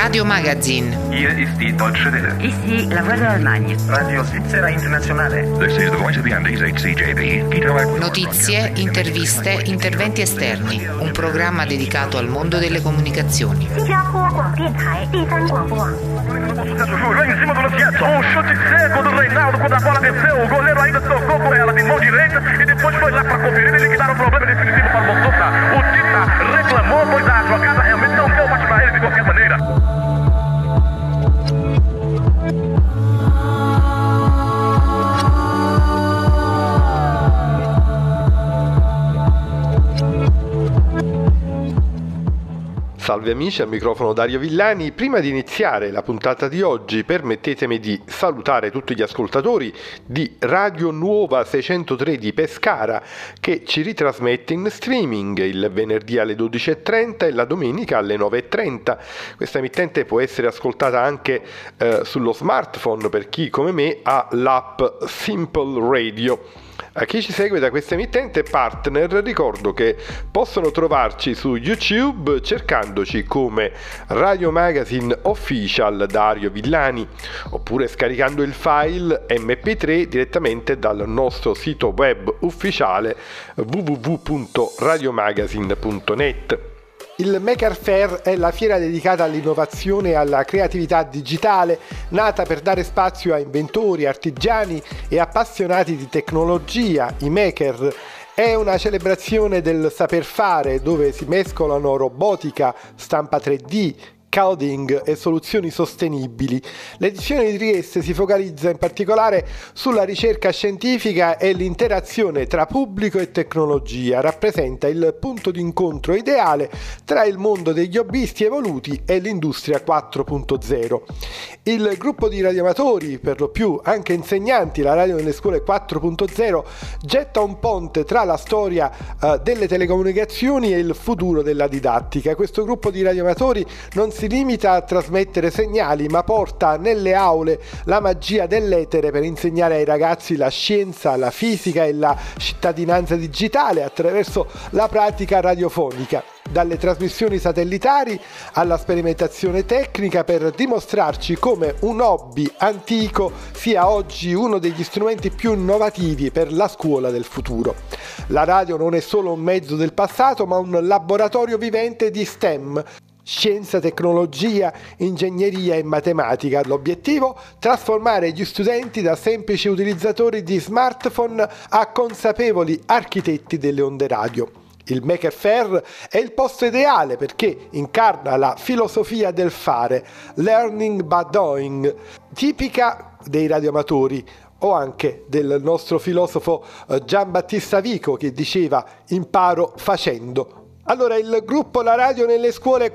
Radio Magazine. Hier ist die Deutsche Welle. Ici la Voix de l'Allemagne. Radio Svizzera Internazionale. This is the voice of the Andes, HCJB. Notizie, interviste, interventi esterni. Un programma dedicato al mondo delle comunicazioni. Lá em cima do Luciano, um chute seco do Reinaldo quando a bola desceu, o goleiro ainda tocou com ela de mão direita e depois foi lá para conferir e liquidar o problema definitivo para o Montota. O Tita reclamou, pois a jogada realmente não deu mais para ele de qualquer maneira. Salve amici, al microfono Dario Villani. Prima di iniziare la puntata di oggi, permettetemi di salutare tutti gli ascoltatori di Radio Nuova 603 di Pescara, che ci ritrasmette in streaming il venerdì alle 12.30 e la domenica alle 9.30. Questa emittente può essere ascoltata anche sullo smartphone per chi come me ha l'app Simple Radio. A chi ci segue da questa emittente partner ricordo che possono trovarci su YouTube cercandoci come Radio Magazine Official Dario Villani, oppure scaricando il file MP3 direttamente dal nostro sito web ufficiale www.radiomagazine.net. Il Maker Faire è la fiera dedicata all'innovazione e alla creatività digitale, nata per dare spazio a inventori, artigiani e appassionati di tecnologia, i maker. È una celebrazione del saper fare dove si mescolano robotica, stampa 3D, coding e soluzioni sostenibili. L'edizione di Trieste si focalizza in particolare sulla ricerca scientifica e l'interazione tra pubblico e tecnologia. Rappresenta il punto d'incontro ideale tra il mondo degli hobbisti evoluti e l'industria 4.0. Il gruppo di radioamatori, per lo più anche insegnanti, la radio nelle scuole 4.0, getta un ponte tra la storia delle telecomunicazioni e il futuro della didattica. Questo gruppo di radioamatori non si limita a trasmettere segnali, ma porta nelle aule la magia dell'etere per insegnare ai ragazzi la scienza, la fisica e la cittadinanza digitale attraverso la pratica radiofonica. Dalle trasmissioni satellitari alla sperimentazione tecnica, per dimostrarci come un hobby antico sia oggi uno degli strumenti più innovativi per la scuola del futuro. La radio non è solo un mezzo del passato, ma un laboratorio vivente di STEM. Scienza, tecnologia, ingegneria e matematica. L'obiettivo? Trasformare gli studenti da semplici utilizzatori di smartphone a consapevoli architetti delle onde radio. Il Maker Faire è il posto ideale perché incarna la filosofia del fare, learning by doing, tipica dei radioamatori, o anche del nostro filosofo Giambattista Vico, che diceva imparo facendo. Allora, il gruppo La Radio nelle scuole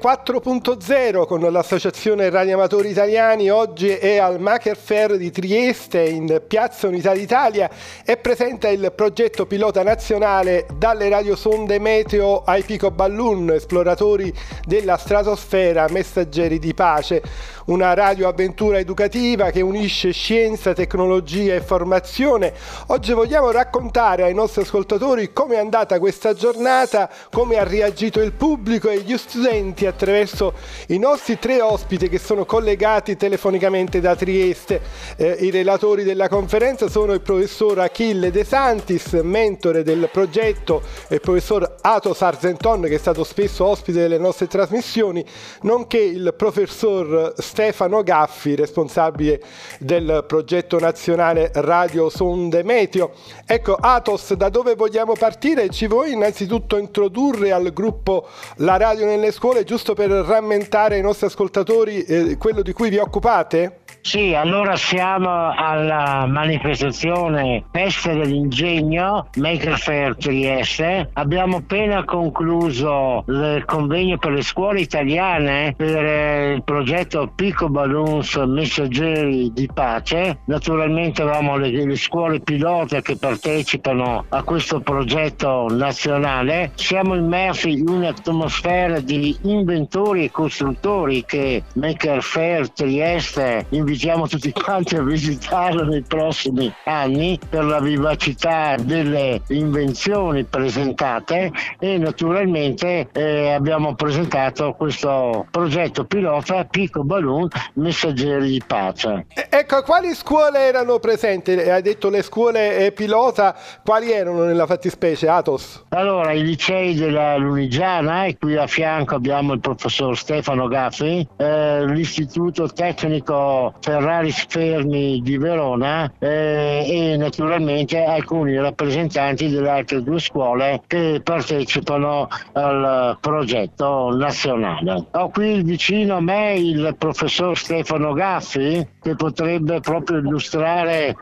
4.0 con l'Associazione Radioamatori Italiani oggi è al Maker Faire di Trieste in Piazza Unità d'Italia e presenta il progetto pilota nazionale Dalle radiosonde meteo ai picoballoon, esploratori della stratosfera, messaggeri di pace. Una radioavventura educativa che unisce scienza, tecnologia e formazione. Oggi vogliamo raccontare ai nostri ascoltatori come è andata questa giornata, come ha reagito il pubblico e gli studenti attraverso i nostri tre ospiti che sono collegati telefonicamente da Trieste. I relatori della conferenza sono il professor Achille De Santis, mentore del progetto, e il professor Athos Argenton, che è stato spesso ospite delle nostre trasmissioni, nonché il professor Stefano Gaffi, responsabile del progetto nazionale Radio Sonde Meteo. Ecco, Athos, da dove vogliamo partire? Ci vuoi innanzitutto introdurre al gruppo La Radio nelle scuole, giusto per rammentare ai nostri ascoltatori quello di cui vi occupate? Sì, allora siamo alla manifestazione Festa dell'Ingegno Maker Faire Trieste. Abbiamo appena concluso il convegno per le scuole italiane per il progetto Pico Balloons Messaggeri di Pace. Naturalmente avevamo le scuole pilota che partecipano a questo progetto nazionale. Siamo immersi in un'atmosfera di inventori e costruttori che Maker Faire Trieste invita invitiamo tutti quanti a visitarlo nei prossimi anni per la vivacità delle invenzioni presentate, e naturalmente abbiamo presentato questo progetto pilota Pico Balloon Messaggeri di Pace. Ecco, quali scuole erano presenti? Hai detto le scuole pilota, quali erano nella fattispecie, Athos? Allora, i licei della Lunigiana, e qui a fianco abbiamo il professor Stefano Gaffi, l'istituto tecnico Ferrari Sfermi di Verona, e naturalmente alcuni rappresentanti delle altre due scuole che partecipano al progetto nazionale. Ho qui vicino a me il professor Stefano Gaffi, che potrebbe proprio illustrare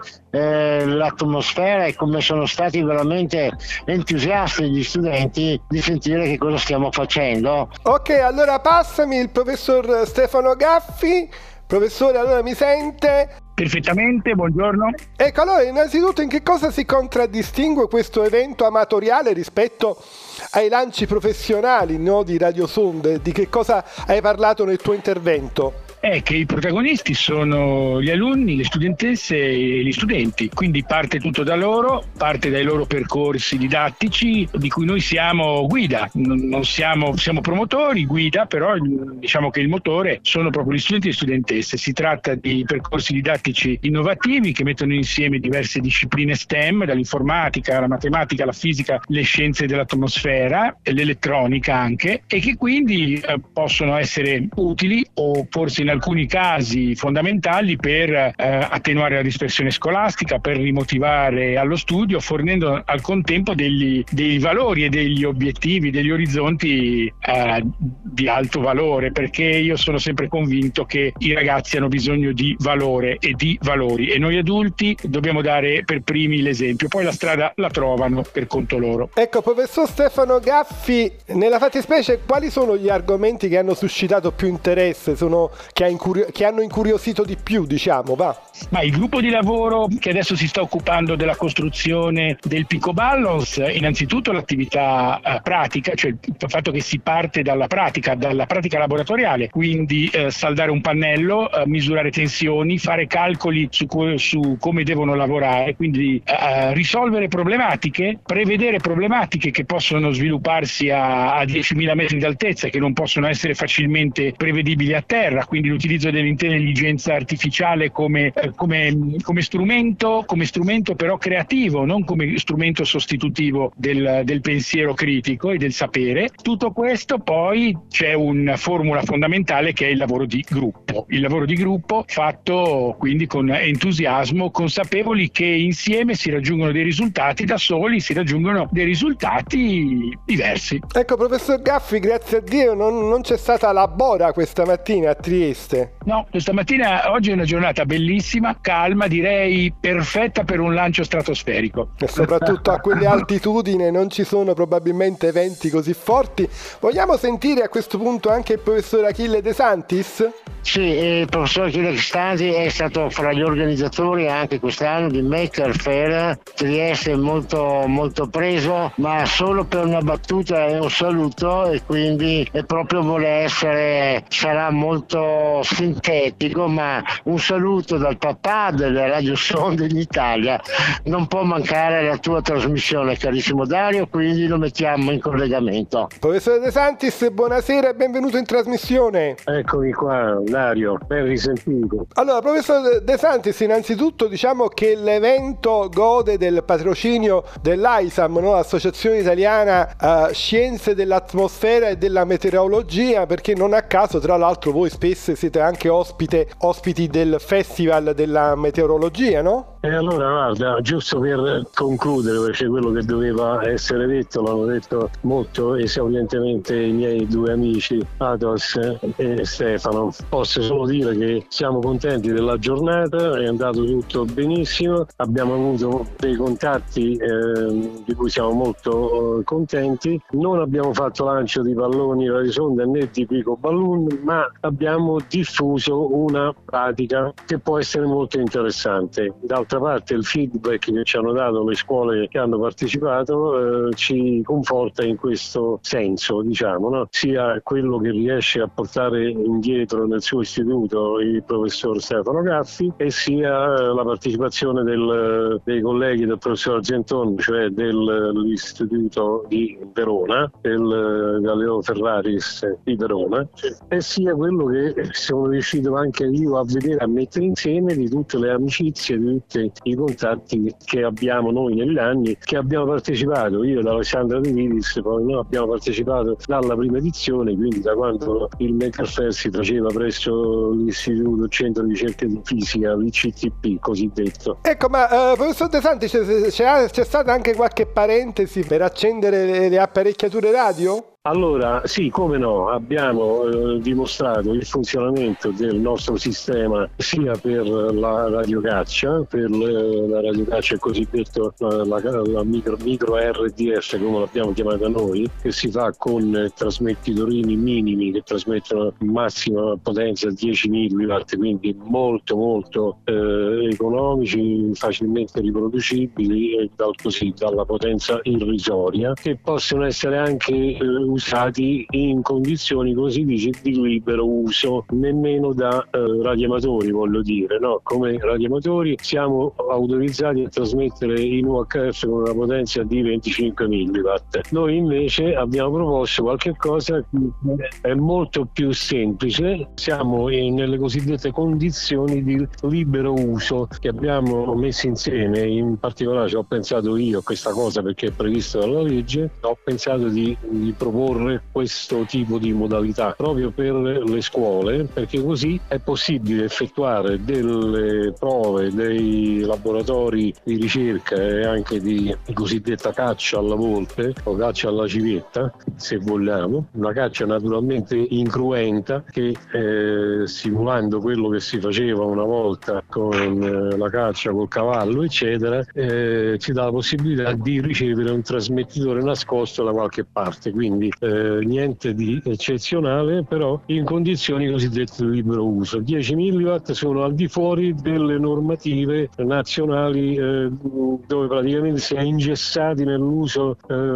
l'atmosfera e come sono stati veramente entusiasti gli studenti di sentire che cosa stiamo facendo. Ok, allora passami il professor Stefano Gaffi. Professore, allora mi sente? Perfettamente, buongiorno. Ecco, allora innanzitutto in che cosa si contraddistingue questo evento amatoriale rispetto ai lanci professionali, no, di radiosonde? Di che cosa hai parlato nel tuo intervento? È che i protagonisti sono gli alunni, le studentesse e gli studenti, quindi parte tutto da loro, parte dai loro percorsi didattici di cui noi siamo guida, non siamo promotori, guida, però diciamo che il motore sono proprio gli studenti e le studentesse. Si tratta di percorsi didattici innovativi che mettono insieme diverse discipline STEM, dall'informatica alla matematica alla fisica, le scienze dell'atmosfera e l'elettronica anche, e che quindi possono essere utili o forse in alcuni casi fondamentali per attenuare la dispersione scolastica, per rimotivare allo studio, fornendo al contempo dei valori e degli obiettivi, degli orizzonti di alto valore, perché io sono sempre convinto che i ragazzi hanno bisogno di valore e di valori, e noi adulti dobbiamo dare per primi l'esempio, poi la strada la trovano per conto loro. Ecco, professor Stefano Gaffi, nella fattispecie quali sono gli argomenti che hanno suscitato più interesse, che hanno incuriosito di più, diciamo, va? Ma il gruppo di lavoro che adesso si sta occupando della costruzione del Pico Balance, innanzitutto l'attività pratica, cioè il fatto che si parte dalla pratica laboratoriale, quindi saldare un pannello, misurare tensioni, fare calcoli su come devono lavorare, quindi risolvere problematiche, prevedere problematiche che possono svilupparsi a 10.000 metri d'altezza, che non possono essere facilmente prevedibili a terra, quindi l'utilizzo dell'intelligenza artificiale come strumento però creativo, non come strumento sostitutivo del pensiero critico e del sapere. Tutto questo, poi c'è una formula fondamentale che è il lavoro di gruppo fatto quindi con entusiasmo, consapevoli che insieme si raggiungono dei risultati, da soli si raggiungono dei risultati diversi. Ecco, professor Gaffi, grazie a Dio non c'è stata la bora questa mattina a Trieste. No, oggi è una giornata bellissima, calma, direi perfetta per un lancio stratosferico. E soprattutto a quelle altitudini non ci sono probabilmente eventi così forti. Vogliamo sentire a questo punto anche il professor Achille De Santis? Sì, il professor Achille De Santis è stato fra gli organizzatori anche quest'anno di Maker Faire. Trieste molto, molto preso, ma solo per una battuta e un saluto, e quindi proprio sarà molto sintetico, ma un saluto dal papà delle radiosonde in Italia. Non può mancare la tua trasmissione, carissimo Dario, quindi lo mettiamo in collegamento. Professore De Santis, buonasera e benvenuto in trasmissione. Eccomi qua, Dario, ben risentito. Allora, professor De Santis, innanzitutto diciamo che l'evento gode del patrocinio dell'AISAM, no? Associazione Italiana Scienze dell'Atmosfera e della Meteorologia, perché non a caso, tra l'altro, voi spesso siete anche ospiti del Festival della Meteorologia, no? E allora guarda, giusto per concludere, perché quello che doveva essere detto l'hanno detto molto esaurientemente i miei due amici Athos e Stefano, posso solo dire che siamo contenti della giornata, è andato tutto benissimo, abbiamo avuto dei contatti di cui siamo molto contenti, non abbiamo fatto lancio di palloni radiosonde né di Pico Balloon, ma abbiamo diffuso una pratica che può essere molto interessante. D'altro D'altra parte il feedback che ci hanno dato le scuole che hanno partecipato ci conforta in questo senso, diciamo, no? Sia quello che riesce a portare indietro nel suo istituto il professor Stefano Gaffi e sia la partecipazione dei colleghi del professor Argenton, cioè dell'istituto di Verona, del Galileo Ferraris di Verona, e sia quello che sono riuscito anche io a vedere, a mettere insieme di tutte le amicizie, di tutti i contatti che abbiamo noi negli anni, che abbiamo partecipato, io ed Alessandra De Nidis, poi noi abbiamo partecipato dalla prima edizione, quindi da quando il Maker Faire si faceva presso l'Istituto Centro di Ricerche di Fisica, l'ICTP cosiddetto. Ecco, ma professor De Santi, c'è stata anche qualche parentesi per accendere le apparecchiature radio? Allora, sì, come no, abbiamo dimostrato il funzionamento del nostro sistema sia per la radiocaccia, il cosiddetto la micro RDF, come l'abbiamo chiamata noi, che si fa con trasmettitorini minimi che trasmettono massima potenza 10 mW, quindi molto economici, facilmente riproducibili e dalla potenza irrisoria, che possono essere anche usati in condizioni, come si dice, di libero uso, nemmeno da radioamatori, voglio dire, no? Come radioamatori siamo autorizzati a trasmettere in UHF con una potenza di 25 mW. Noi invece abbiamo proposto qualche cosa che è molto più semplice, siamo nelle cosiddette condizioni di libero uso che abbiamo messo insieme. In particolare ci ho pensato io a questa cosa perché è previsto dalla legge, ho pensato di proporre questo tipo di modalità proprio per le scuole, perché così è possibile effettuare delle prove, dei laboratori di ricerca e anche di cosiddetta caccia alla volpe o caccia alla civetta, se vogliamo, una caccia naturalmente incruenta che simulando quello che si faceva una volta con la caccia col cavallo eccetera, ci dà la possibilità di ricevere un trasmettitore nascosto da qualche parte, quindi niente di eccezionale, però in condizioni cosiddette di libero uso. 10 mW sono al di fuori delle normative nazionali dove praticamente si è ingessati nell'uso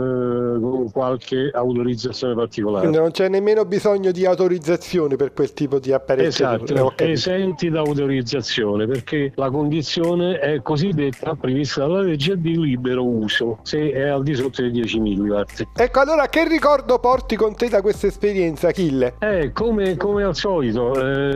con qualche autorizzazione particolare. Quindi non c'è nemmeno bisogno di autorizzazione per quel tipo di apparecchi. Esatto, esenti da autorizzazione, perché la condizione è cosiddetta, prevista dalla legge, di libero uso, se è al di sotto dei 10 mW. Ecco, allora che ricordo porti con te da questa esperienza, Achille? Come al solito,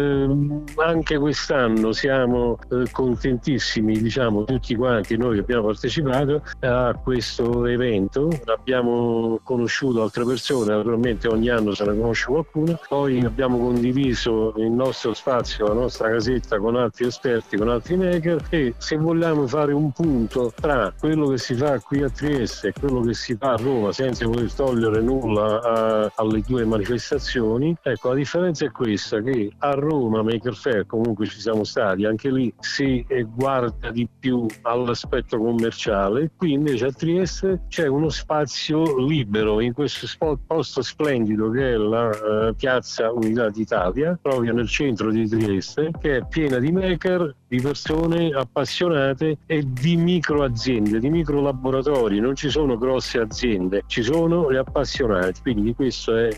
anche quest'anno siamo contentissimi, diciamo, tutti quanti noi che abbiamo partecipato a questo evento. Abbiamo conosciuto altre persone, naturalmente ogni anno se ne conosce qualcuno, poi abbiamo condiviso il nostro spazio, la nostra casetta con altri esperti, con altri maker, e se vogliamo fare un punto tra quello che si fa qui a Trieste e quello che si fa a Roma, senza voler togliere nulla alle due manifestazioni, ecco, la differenza è questa, che a Roma Maker Faire comunque ci siamo stati, anche lì si guarda di più all'aspetto commerciale, qui invece a Trieste c'è uno spazio libero in questo posto splendido che è la piazza Unità d'Italia, proprio nel centro di Trieste, che è piena di maker, di persone appassionate e di micro aziende, di micro laboratori. Non ci sono grosse aziende, ci sono gli appassionati, quindi questo è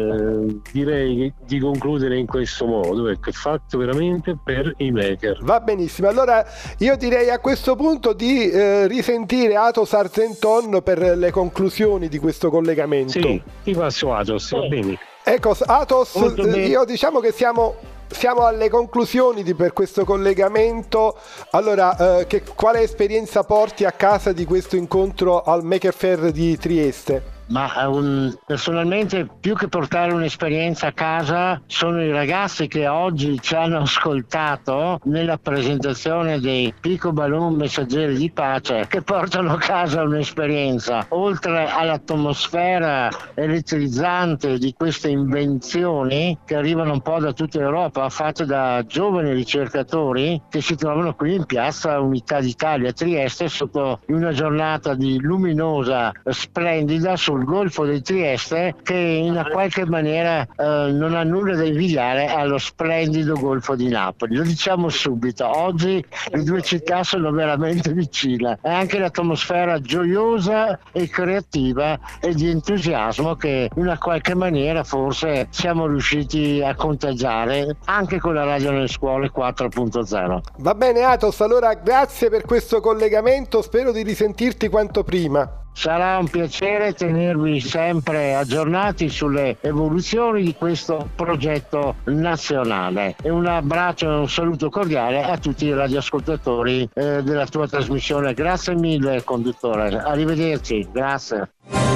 direi di concludere in questo modo, ecco, è fatto veramente per i maker. Va benissimo, allora io direi a questo punto di risentire Athos Argenton per le di questo collegamento. Sì, ti passo Athos, va bene. Ecco, Athos, io diciamo che siamo alle conclusioni per questo collegamento. Allora, quale esperienza porti a casa di questo incontro al Maker Faire di Trieste? Ma personalmente, più che portare un'esperienza a casa, sono i ragazzi che oggi ci hanno ascoltato nella presentazione dei Pico Balloon Messaggeri di Pace, che portano a casa un'esperienza. Oltre all'atmosfera elettrizzante di queste invenzioni che arrivano un po' da tutta Europa, fatte da giovani ricercatori che si trovano qui in piazza Unità d'Italia a Trieste sotto una giornata di luminosa, splendida, su sul Golfo di Trieste, che in qualche maniera non ha nulla da invidiare allo splendido Golfo di Napoli. Lo diciamo subito, oggi le due città sono veramente vicine, e anche l'atmosfera gioiosa e creativa e di entusiasmo che in una qualche maniera forse siamo riusciti a contagiare anche con la Radio nelle Scuole 4.0. Va bene Athos, allora grazie per questo collegamento, spero di risentirti quanto prima. Sarà un piacere tenervi sempre aggiornati sulle evoluzioni di questo progetto nazionale. E un abbraccio e un saluto cordiale a tutti i radioascoltatori della tua trasmissione. Grazie mille conduttore, arrivederci, grazie.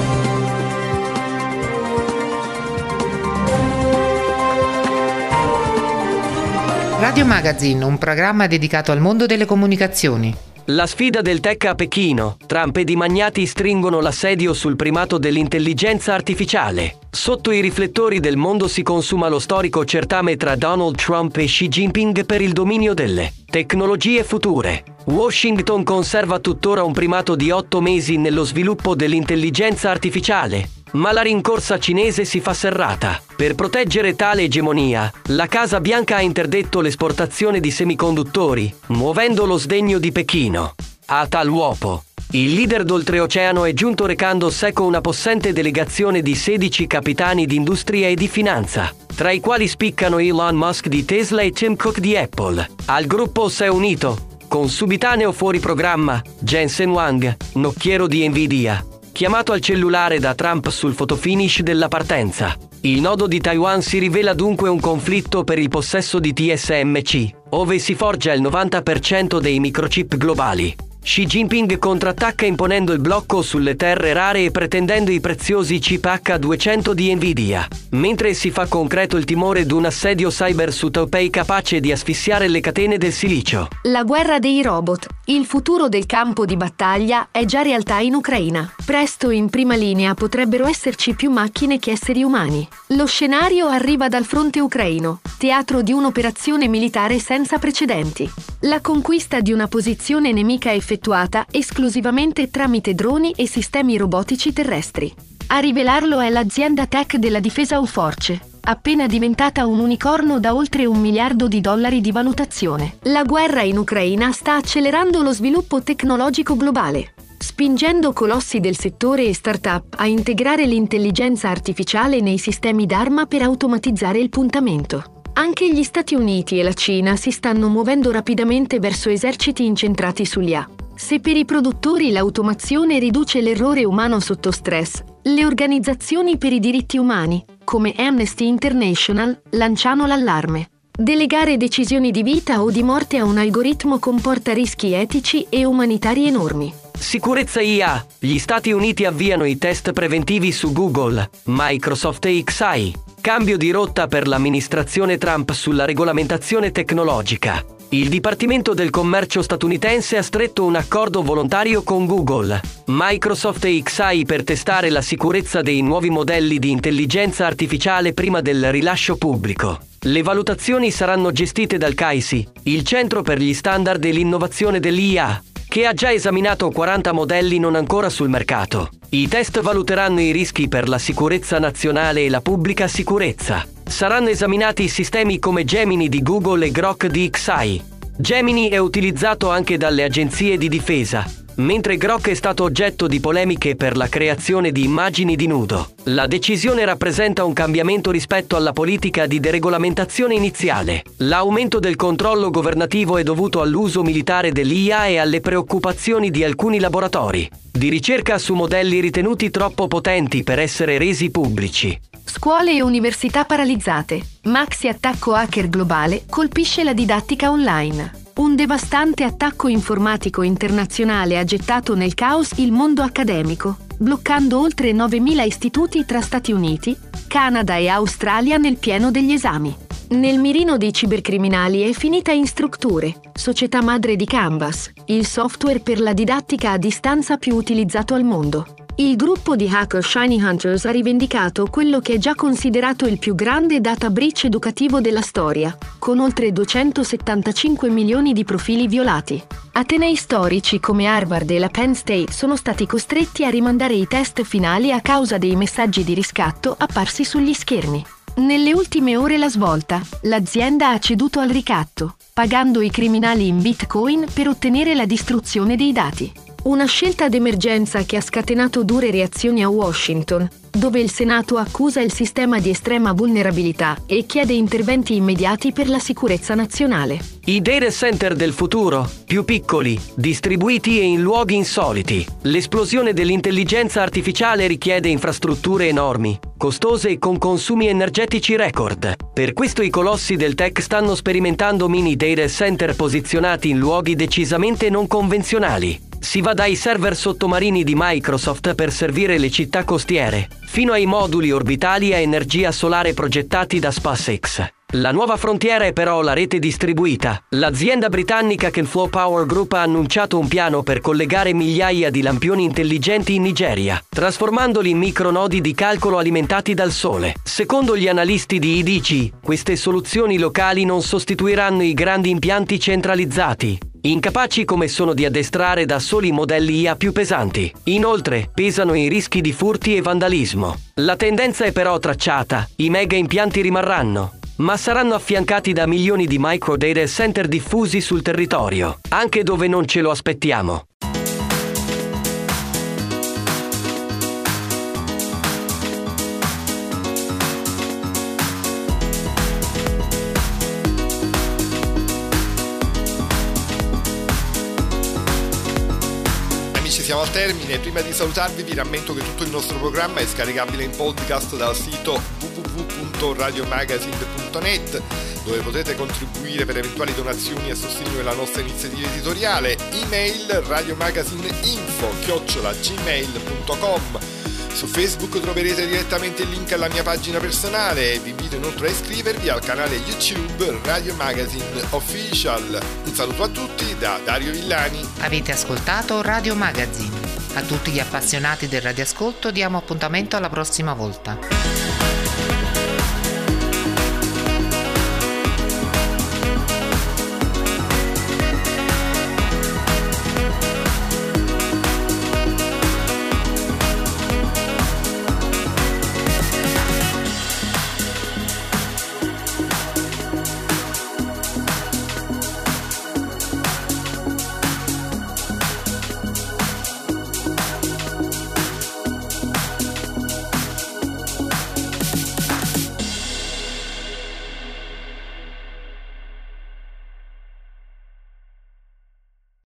Radio Magazine, un programma dedicato al mondo delle comunicazioni. La sfida del tech a Pechino. Trump ed i magnati stringono l'assedio sul primato dell'intelligenza artificiale. Sotto i riflettori del mondo si consuma lo storico certame tra Donald Trump e Xi Jinping per il dominio delle tecnologie future. Washington conserva tuttora un primato di 8 mesi nello sviluppo dell'intelligenza artificiale, ma la rincorsa cinese si fa serrata. Per proteggere tale egemonia, la Casa Bianca ha interdetto l'esportazione di semiconduttori, muovendo lo sdegno di Pechino. A tal uopo, il leader d'oltreoceano è giunto recando seco una possente delegazione di 16 capitani di industria e di finanza, tra i quali spiccano Elon Musk di Tesla e Tim Cook di Apple. Al gruppo si è unito, con subitaneo fuori programma, Jensen Huang, nocchiero di Nvidia, chiamato al cellulare da Trump sul fotofinish della partenza. Il nodo di Taiwan si rivela dunque un conflitto per il possesso di TSMC, ove si forgia il 90% dei microchip globali. Xi Jinping contrattacca imponendo il blocco sulle terre rare e pretendendo i preziosi chip H200 di Nvidia, mentre si fa concreto il timore di un assedio cyber su Taipei capace di asfissiare le catene del silicio. La guerra dei robot. Il futuro del campo di battaglia è già realtà in Ucraina. Presto in prima linea potrebbero esserci più macchine che esseri umani. Lo scenario arriva dal fronte ucraino, teatro di un'operazione militare senza precedenti. La conquista di una posizione nemica effettuata esclusivamente tramite droni e sistemi robotici terrestri. A rivelarlo è l'azienda tech della difesa Uforce, appena diventata un unicorno da oltre $1 miliardo di valutazione. La guerra in Ucraina sta accelerando lo sviluppo tecnologico globale, spingendo colossi del settore e start-up a integrare l'intelligenza artificiale nei sistemi d'arma per automatizzare il puntamento. Anche gli Stati Uniti e la Cina si stanno muovendo rapidamente verso eserciti incentrati sull'IA. Se per i produttori l'automazione riduce l'errore umano sotto stress, le organizzazioni per i diritti umani, come Amnesty International, lanciano l'allarme. Delegare decisioni di vita o di morte a un algoritmo comporta rischi etici e umanitari enormi. Sicurezza IA. Gli Stati Uniti avviano i test preventivi su Google, Microsoft e XAI. Cambio di rotta per l'amministrazione Trump sulla regolamentazione tecnologica. Il Dipartimento del Commercio statunitense ha stretto un accordo volontario con Google, Microsoft e XAI per testare la sicurezza dei nuovi modelli di intelligenza artificiale prima del rilascio pubblico. Le valutazioni saranno gestite dal CAISI, il Centro per gli Standard e l'Innovazione dell'IA, che ha già esaminato 40 modelli non ancora sul mercato. I test valuteranno i rischi per la sicurezza nazionale e la pubblica sicurezza. Saranno esaminati sistemi come Gemini di Google e Grok di XAI. Gemini è utilizzato anche dalle agenzie di difesa, mentre Grok è stato oggetto di polemiche per la creazione di immagini di nudo. La decisione rappresenta un cambiamento rispetto alla politica di deregolamentazione iniziale. L'aumento del controllo governativo è dovuto all'uso militare dell'IA e alle preoccupazioni di alcuni laboratori di ricerca su modelli ritenuti troppo potenti per essere resi pubblici. Scuole e università paralizzate. Maxi attacco hacker globale colpisce la didattica online. Un devastante attacco informatico internazionale ha gettato nel caos il mondo accademico, bloccando oltre 9.000 istituti tra Stati Uniti, Canada e Australia nel pieno degli esami. Nel mirino dei cibercriminali è finita Instructure, società madre di Canvas, il software per la didattica a distanza più utilizzato al mondo. Il gruppo di hacker Shiny Hunters ha rivendicato quello che è già considerato il più grande data breach educativo della storia, con oltre 275 milioni di profili violati. Atenei storici come Harvard e la Penn State sono stati costretti a rimandare i test finali a causa dei messaggi di riscatto apparsi sugli schermi. Nelle ultime ore la svolta, l'azienda ha ceduto al ricatto, pagando i criminali in Bitcoin per ottenere la distruzione dei dati. Una scelta d'emergenza che ha scatenato dure reazioni a Washington, dove il Senato accusa il sistema di estrema vulnerabilità e chiede interventi immediati per la sicurezza nazionale. I data center del futuro, più piccoli, distribuiti e in luoghi insoliti. L'esplosione dell'intelligenza artificiale richiede infrastrutture enormi, costose e con consumi energetici record. Per questo i colossi del tech stanno sperimentando mini data center posizionati in luoghi decisamente non convenzionali. Si va dai server sottomarini di Microsoft per servire le città costiere, fino ai moduli orbitali a energia solare progettati da SpaceX. La nuova frontiera è però la rete distribuita. L'azienda britannica Kenflow Power Group ha annunciato un piano per collegare migliaia di lampioni intelligenti in Nigeria, trasformandoli in micronodi di calcolo alimentati dal sole. Secondo gli analisti di IDC, queste soluzioni locali non sostituiranno i grandi impianti centralizzati, incapaci come sono di addestrare da soli modelli IA più pesanti. Inoltre, pesano i rischi di furti e vandalismo. La tendenza è però tracciata, i mega impianti rimarranno, ma saranno affiancati da milioni di micro data center diffusi sul territorio, anche dove non ce lo aspettiamo. Siamo al termine. Prima di salutarvi vi rammento che tutto il nostro programma è scaricabile in podcast dal sito www.radiomagazine.net, dove potete contribuire per eventuali donazioni a sostegno della nostra iniziativa editoriale. Email radiomagazineinfo@gmail.com. Su Facebook troverete direttamente il link alla mia pagina personale e vi invito inoltre a iscrivervi al canale YouTube Radio Magazine Official. Un saluto a tutti da Dario Villani. Avete ascoltato Radio Magazine. A tutti gli appassionati del radioascolto diamo appuntamento alla prossima volta.